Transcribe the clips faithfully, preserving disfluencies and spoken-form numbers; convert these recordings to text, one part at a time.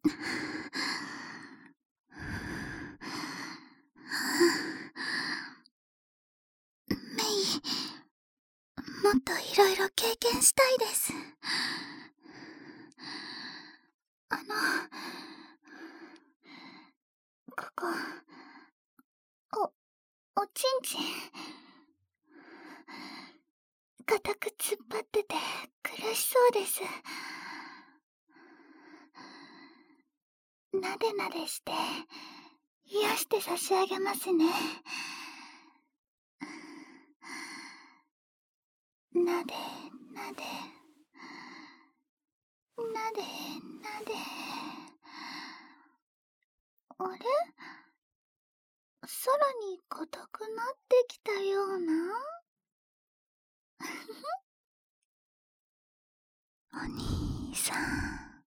メイ、もっといろいろ経験したいです。あの、ここ、お、おちんちん、固く突っ張ってて苦しそうです。なでなでして、癒して差し上げますね。なで、なで、なで、なで。あれ？さらに硬くなってきたような？お兄さん、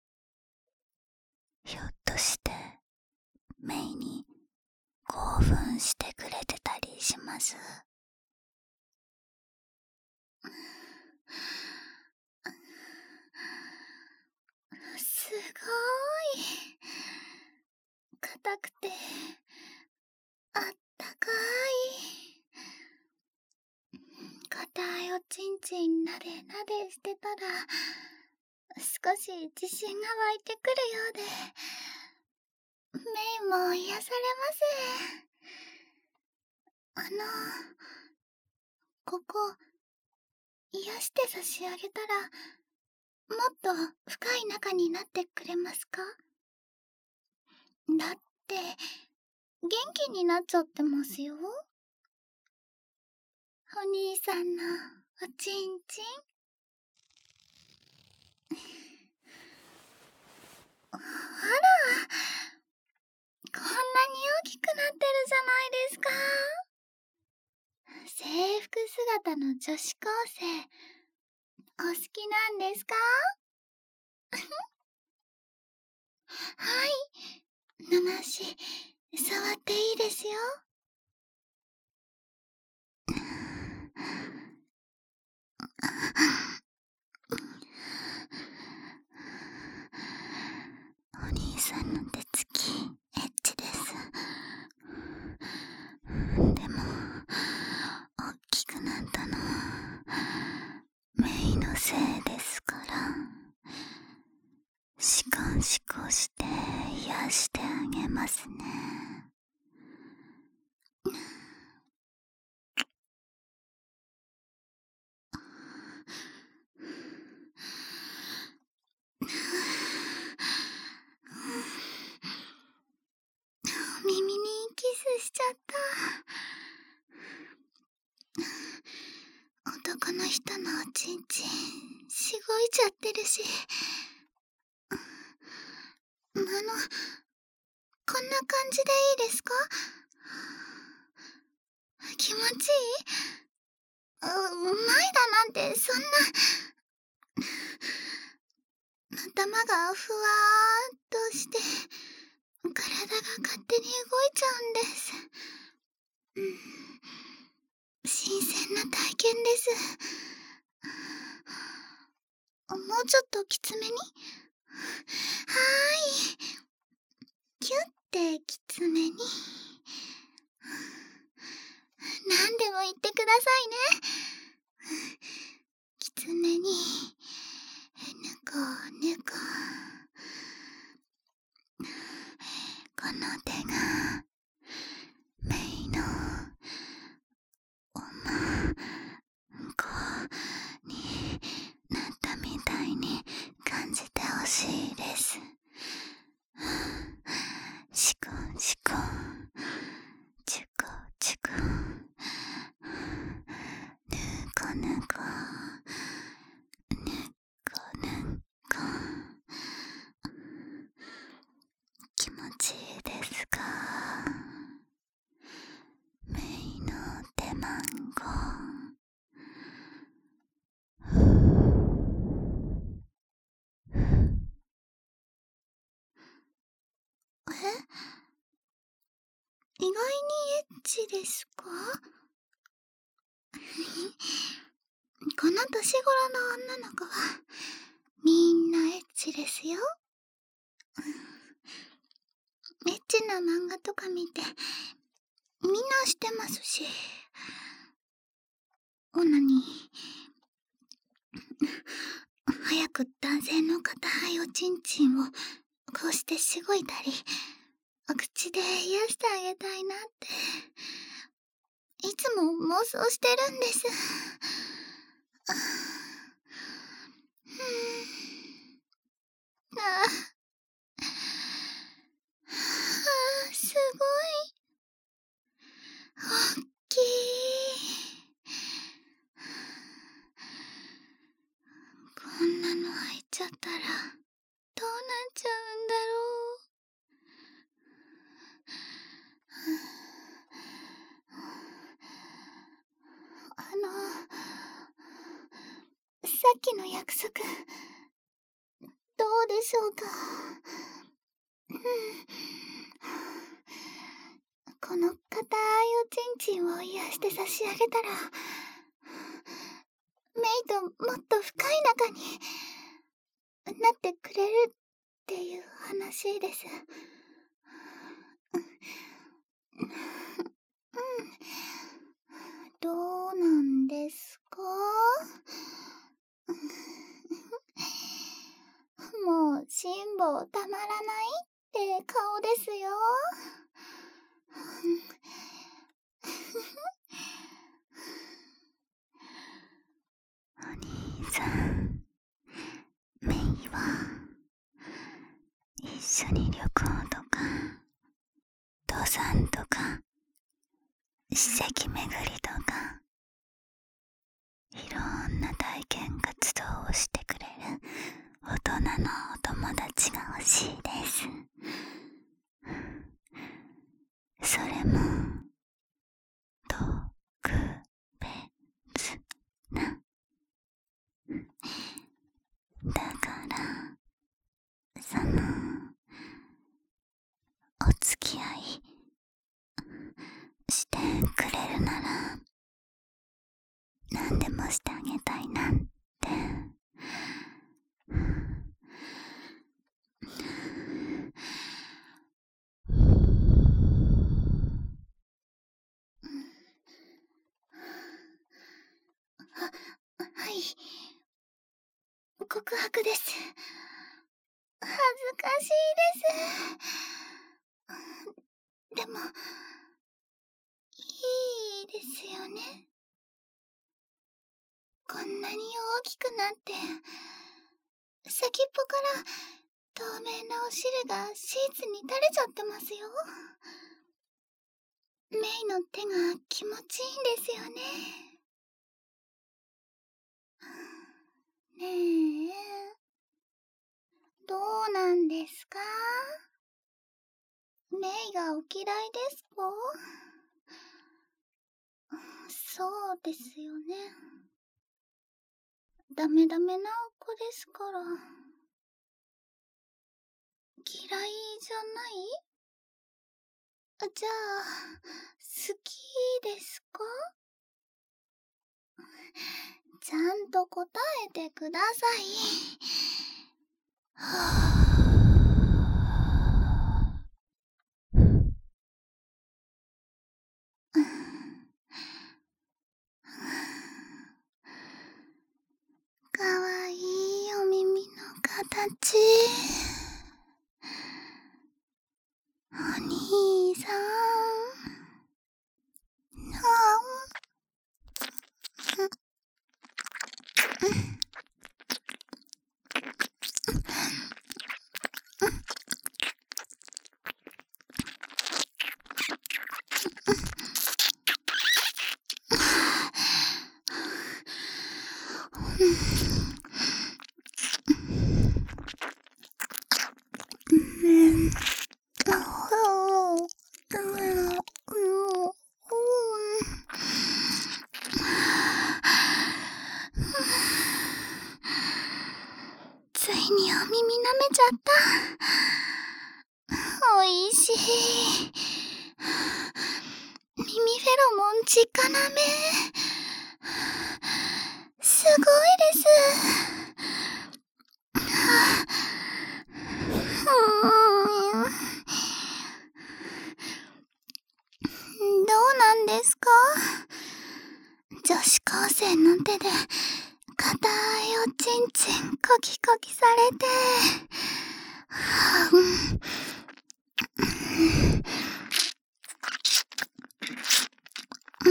ひょっとしてメイに興奮してくれてたりします？すごい硬くてあったかい。硬いおちんちんなでなでしてたら少し自信が湧いてくるようで、メイも癒されます。あの、ここ癒して差し上げたらもっと深い仲になってくれますか？だって元気になっちゃってますよ、お兄さんのおちんちん。あら、こんなに大きくなってるじゃないですか。制服姿の女子高生、お好きなんですか？はい、ぬまし、触っていいですよ。お兄さんの手つきエッチです。でも大きくなったのはメイのせいですから、シコンシコして癒してあげますね。耳にキスしちゃった。男の人のおちんちんしごいちゃってるし、あの、こんな感じでいいですか？気持ちいい？う、うまいだなんてそんな。頭がふわーっとして体が勝手に動いちゃうんです。うん、新鮮な体験です。もうちょっときつめに。はーい、キュッてきつめに。何でも言ってくださいね。きつめにぬこぬこ。この手がメイのおまんこになったみたいに感じてほしいです。シコンシコン、チュコチュコ、ぬこぬこ、ぬこぬこ。気持ちいいですか？メイの手マンゴー。え？意外にエッチですか？この年頃の女の子はみんなエッチですよ。 な漫画とか見てみんなしてますし。オナニー早く男性の硬いおちんちんをこうしてしごいたり、お口で癒してあげたいなっていつも妄想してるんです。ああ、すごいおっきい。こんなの入っちゃったらどうなっちゃうんだろう。あの、さっきの約束どうでしょうか。この硬いおちんちんを癒して差し上げたら、メイともっと深い仲になってくれるっていう話です。うん、どうなんですか？もう辛抱たまらないって顔ですよ。お兄さん、メイは一緒に旅行とか登山とか史跡巡りとかいろんな体験活動をしてくれる大人のお友達が欲しいです。それも特別な。だからそのお付き合いしてくれるなら何でもしてあげたいなって。は、はい。告白です。恥ずかしいです。でも、いいですよね。こんなに大きくなって、先っぽから透明なお汁がシーツに垂れちゃってますよ。メイの手が気持ちいいんですよね。ねえ、どうなんですか？メイがお嫌いですか？そうですよね。ダメダメな子ですから。嫌いじゃない？じゃあ、好きですか？ちゃんと答えてください。はぁ。かわいいお耳の形。お兄さん。あん。ついにお耳舐めちゃった。おいしい。耳フェロモン直なめ。すごいです。うーん。 手で硬いおちんちんコキコキされて、うん、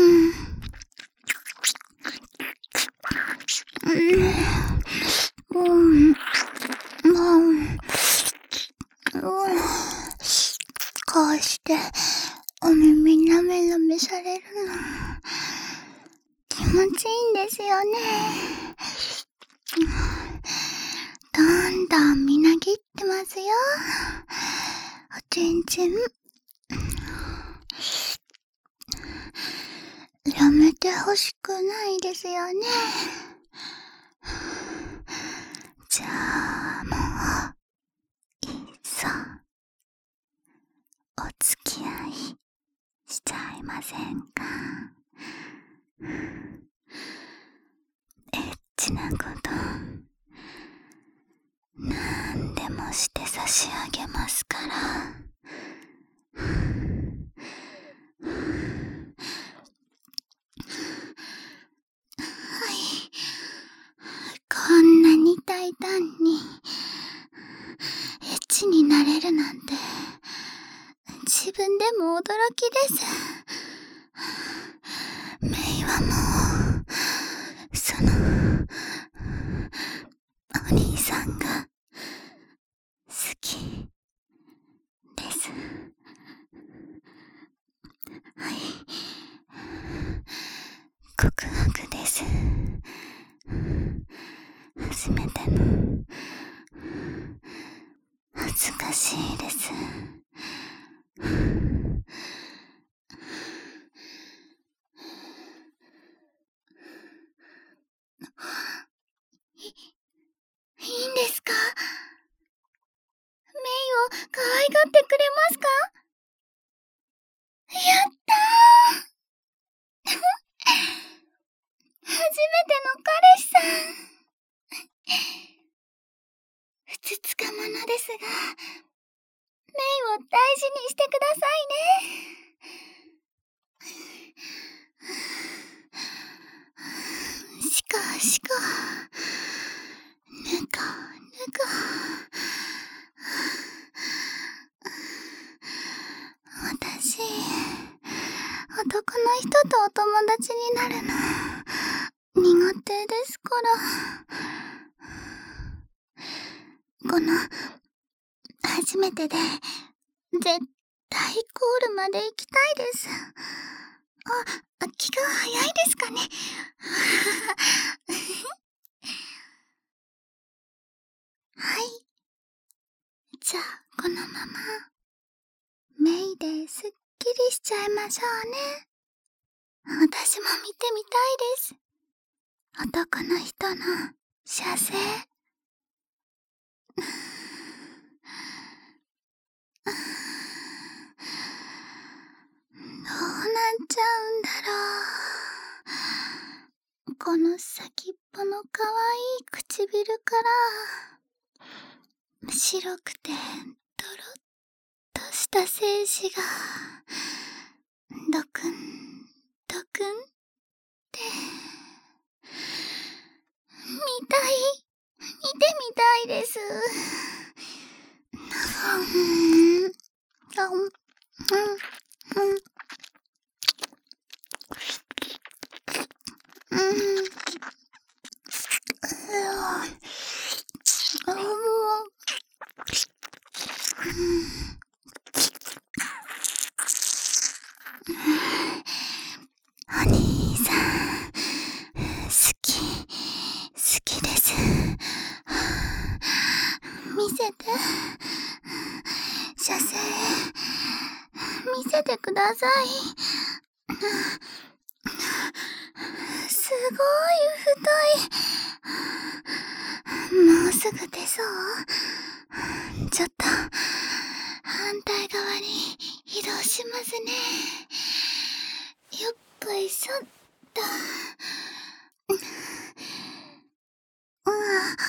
うん、うん、うん、こうしてお耳なめなめされるの気持ちいいんですよね。どんどんみなぎってますよ。おちんちん。やめてほしくないですよね。じゃあもう、いっそ、お付き合いしちゃいませんか？エッチなことなんでもして差し上げますから。はい、こんなに大胆にエッチになれるなんて自分でも驚きです。メイはもうそのお兄さんが好きです。はい、告白です。初めての恥ずかしいです。い、いいんですか？メイを可愛がってくれますか？やったー初めての彼氏さん。ふつつか者ですが、メイを大事にしてくださいね。しこしこ、ぬこぬこ。私、男の人とお友達になるの苦手ですから。この初めてで絶対ゴールまで行きたいです。あ、気が早いですかね。はい。じゃあこのままメイですっきりしちゃいましょうね。私も見てみたいです。男の人の射精。どうなっちゃうんだろう。この先っぽのかわいい唇から白くてドロッとした精子がドクンドクンって見たい、見てみたいです。うん、あ、うん、うん、うん。あ、もう、お兄さん、好き、好きです。見せて、射精、見せてください。すごい太い。もうすぐ出そう。ちょっと反対側に移動しますね。よっこいしょっと。うん、うん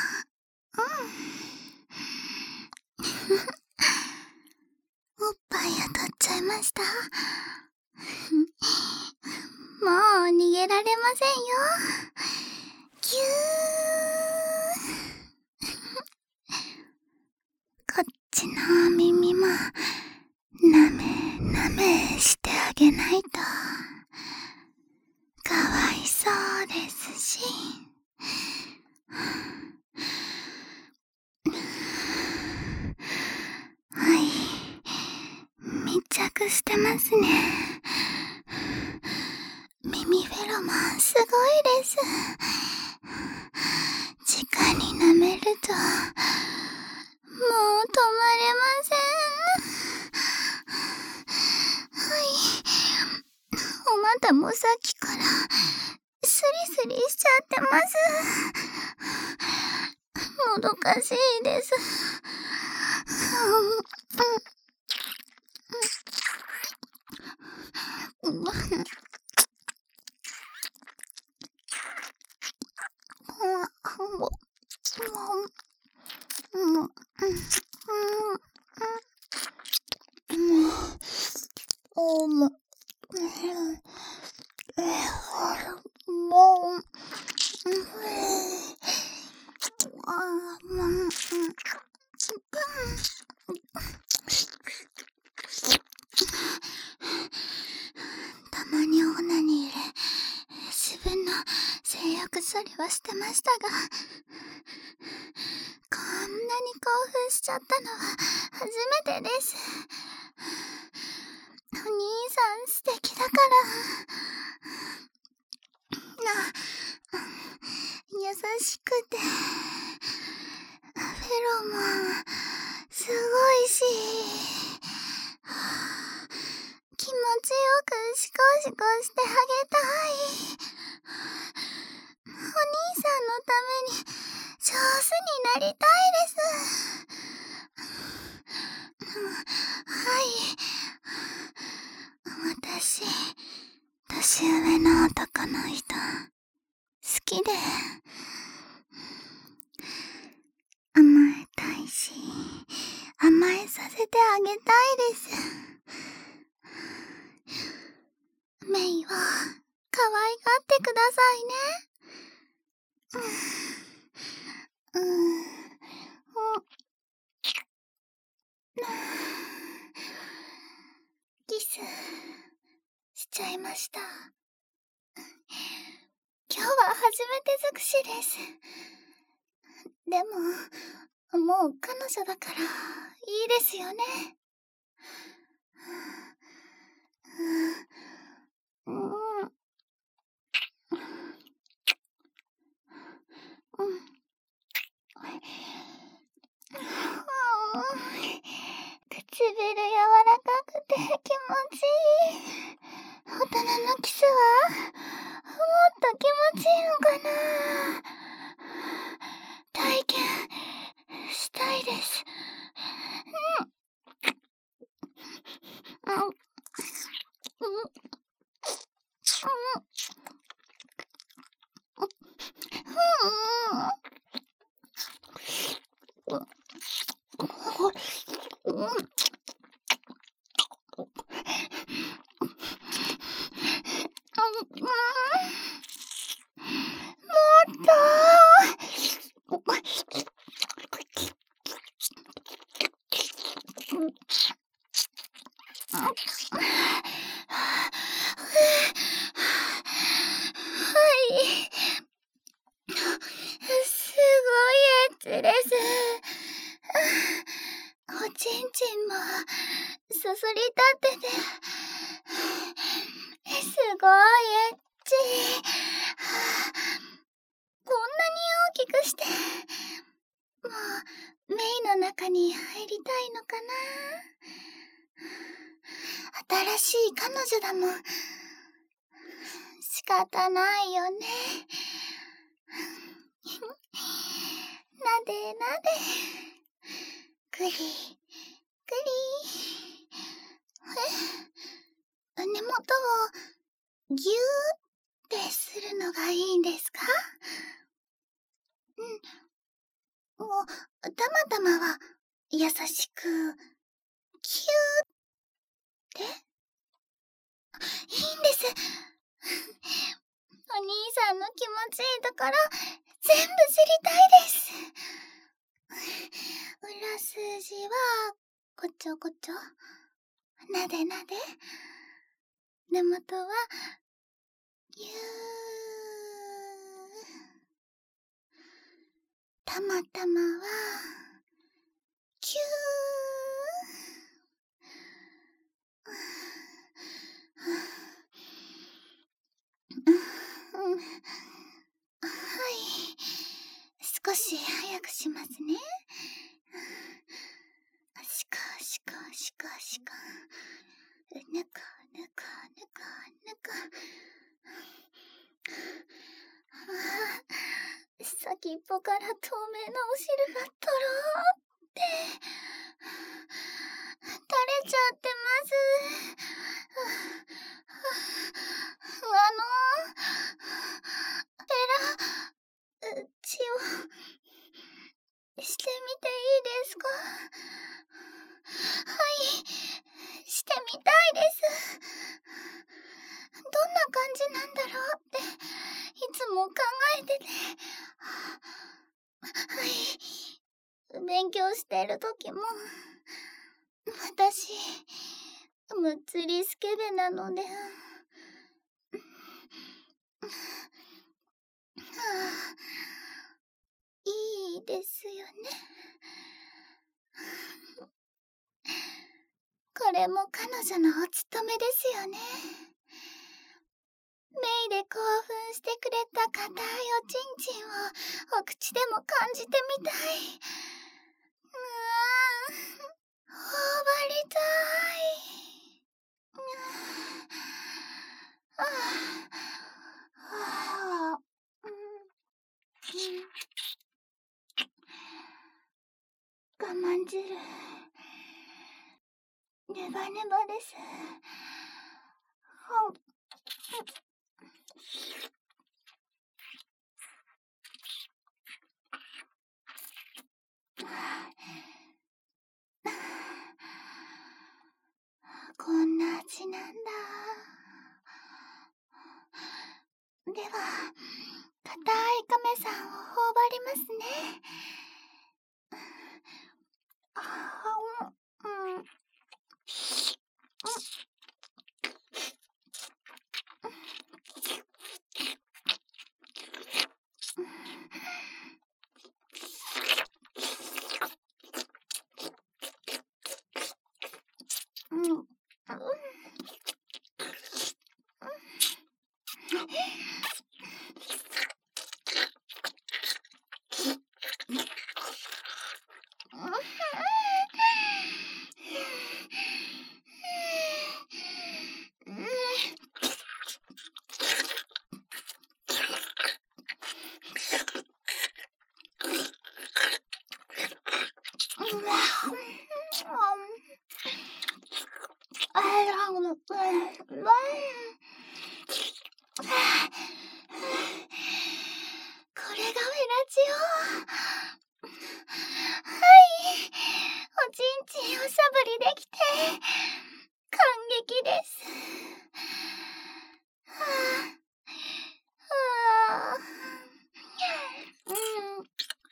おっぱい当たっちゃいました。もう逃げられませんよ。 こっちの耳もなめなめしてあげないとかわいそうですし。はい、密着してますね。耳フェロモンすごいです。直に舐めるともう止まれません。はい、お股もさっきからスリスリしちゃってます。もどかしいです。たまにオナニーで自分の性欲処理はしてましたが、こんなに興奮しちゃったのは初めてです。お兄さん素敵だからな。優しくてフェロモンすごいし、気持ちよくシコシコしてあげたい。お兄さんのために上手になりたいです。はい、私年上の男の人好きで甘えたいし、甘えさせてあげたいです。メイを可愛がってくださいね。うん、うん、キスしちゃいました。今日は初めて尽くしです。でももう彼女だからいいですよね。うん、うん、唇柔らかくて気持ちいい。大人のキスはもっと気持ちいいのかな。体験したいです。うん、うん、うん、うん、すごいエッチです。おちんちんもすすり立っててすごいエッチ。こんなに大きくしてもうメイの中に入りたいのかな。新しい彼女だもん。仕方ないよね。なでなでくりくり。え、根元をギューってするのがいいんですか？うん、もうたまたまは優しくキューっていいんです。 お兄さんの気持ちいいところ全部知りたいです。裏筋はこちょこちょ、なでなで、根元はぎゅー、たまたまはキュー。うん、はい、少し早くしますね。しかしかしかしか、ぬかぬかぬかぬか。ああ、先っぽから透明なお汁がとろーって垂れちゃってます。あのペラ血をしてみていいですか？はい、してみたいです。どんな感じなんだろうっていつも考えてて、はい、勉強してる時も私むっつりスケベなので、はあ、いいですよね。これも彼女のお務めですよね。メイで興奮してくれた硬いおちんちんをお口でも感じてみたい。うわぁ、頬張りたい。うあああ、うん、我慢汁ネバネバです。ほんこんな味なんだ。では、硬い亀さんを頬張りますね。あうん、うん、うん、うん。これがフェラチオ。はい、おちんちんおしゃぶりできて感激です。はあ、はあ、うん、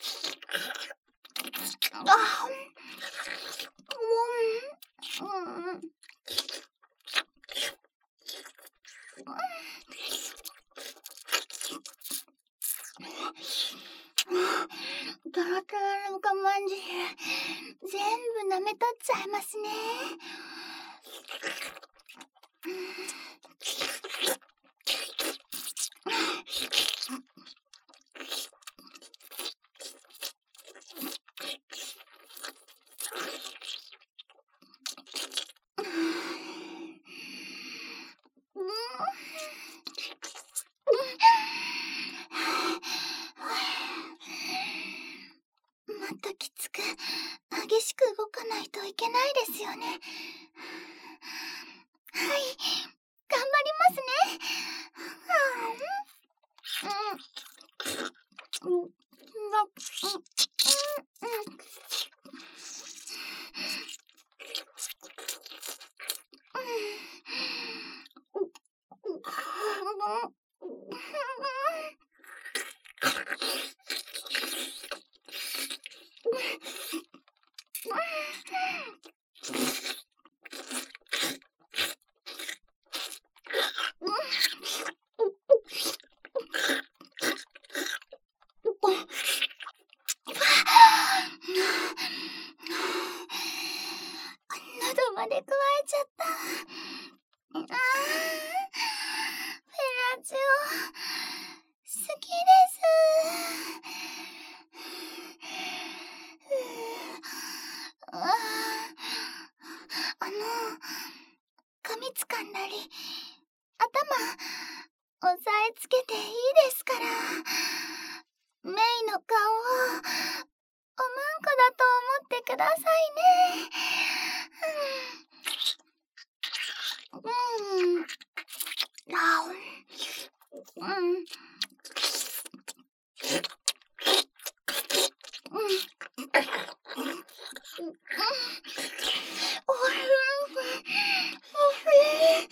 あ、うん、うん、トロトロの我慢汁全部舐めとっちゃいますね。もっときつく激しく動かないといけないですよね。はい、頑張りますね。うん、うん、うん、うん、 喉まで乾いちゃった。あー、フェラチオ好きです。あー、あの、髪掴んだり頭押さえつけていいですから。メイの顔をおまんこだと思ってくださいね。うん。うん。あうん。うん。おいしい。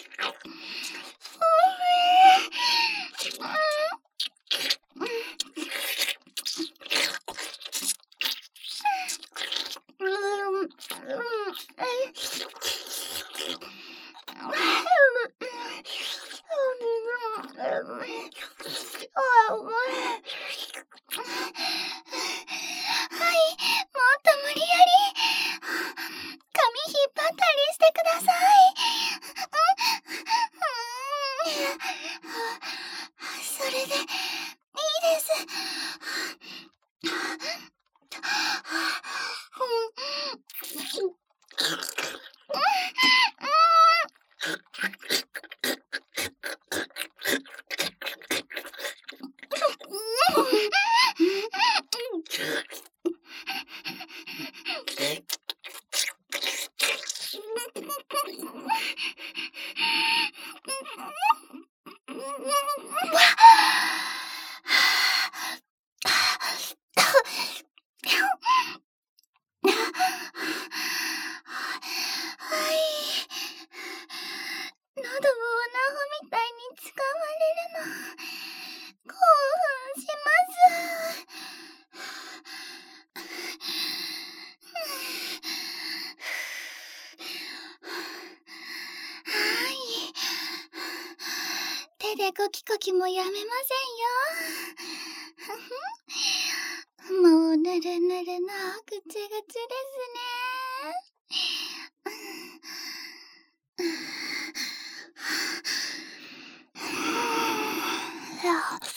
コキコキもやめませんよ。もうぬるぬるのぐちぐちですね。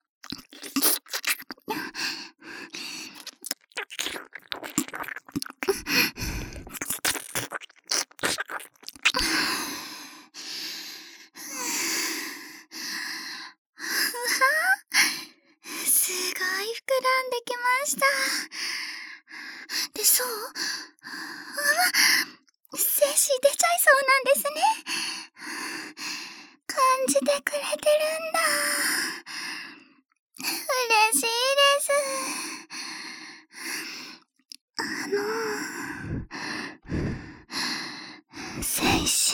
すごい膨らんできました。で、そう、あ、精子出ちゃいそうなんですね。感じてくれてるんだ。嬉しいです。あの、精子、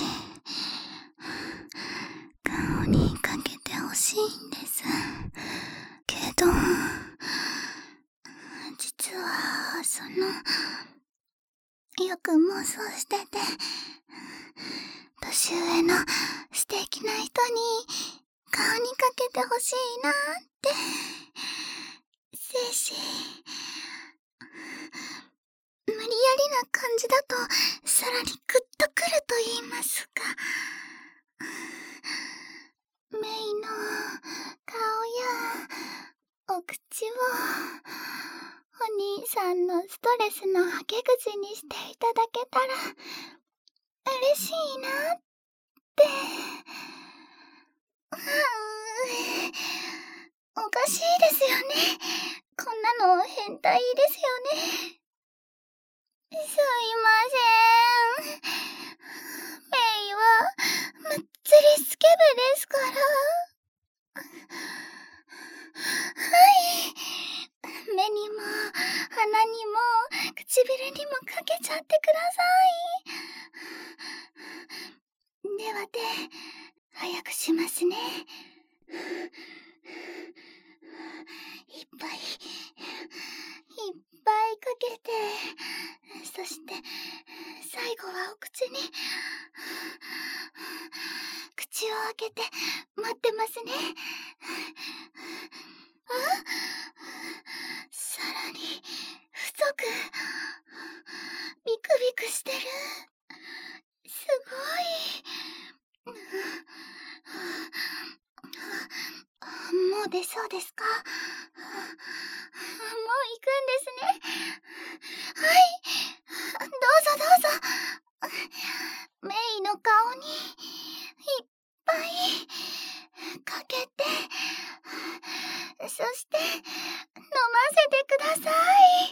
顔にかけてほしいんです。けど、実は、その、よく妄想してて、年上の素敵な人に顔にかけてほしいなーって。精子、無理やりな感じだとさらにグッとくると言いますか。メイの顔やお口をお兄さんのストレスのはけ口にしていただけたら嬉しいなって。おかしいですよね。こんなの変態ですよね。すいません。メイはむっつりスケベですから。はい。目にも鼻にも唇にもかけちゃってください。ではで、早くしますね。いっぱいいっぱいかけて、そして最後はお口に。口を開けて待ってますね。あ、さらに太く、ビクビクしてる。すごい。もう出そうですか？もう行くんですね。はい、どうぞどうぞ。メイの顔にいっぱいかけて、そして飲ませてください。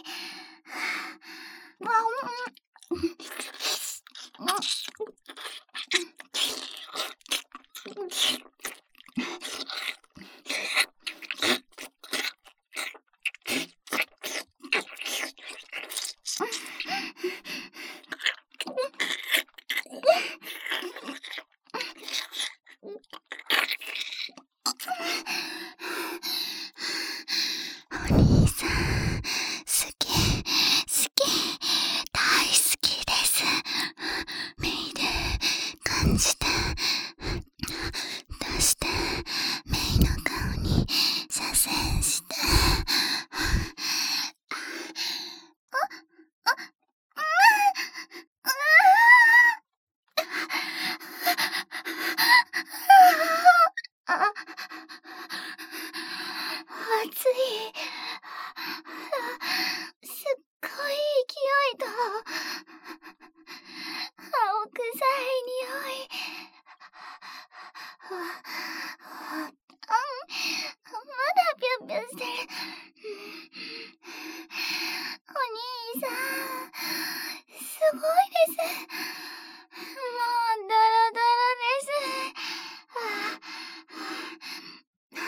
お兄さん、好き、好き、大好きです。メイで感じて、出して、メイの顔に左遷して。あ、熱い。すっごい勢いと青臭い匂い。まだぴょんぴょんしてる。お兄さん、すごいです。もうドロドロです。はい、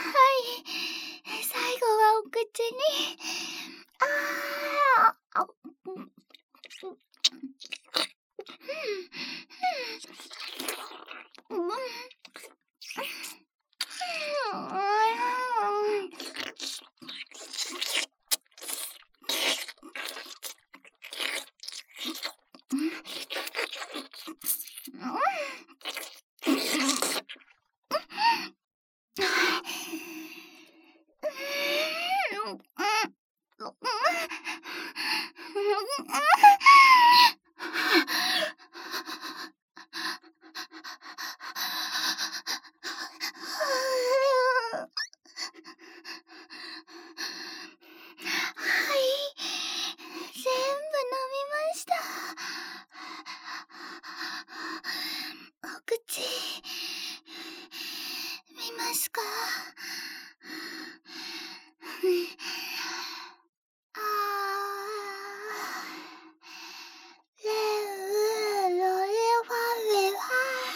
最後はお口に。ああ、うん、うん、はい、全部飲みました。お口、見ますか？あー、レウロレファレファ。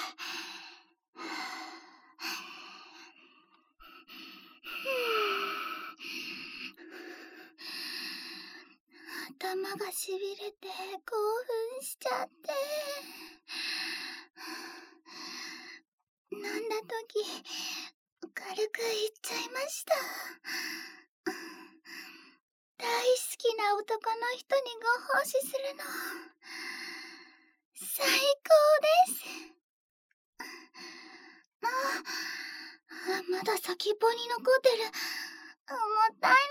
頭がしびれて興奮しちゃって、飲んだ時軽く言っちゃいました。大好きな男の人にご奉仕するの最高です。あ、まだ先っぽに残ってる。重たい。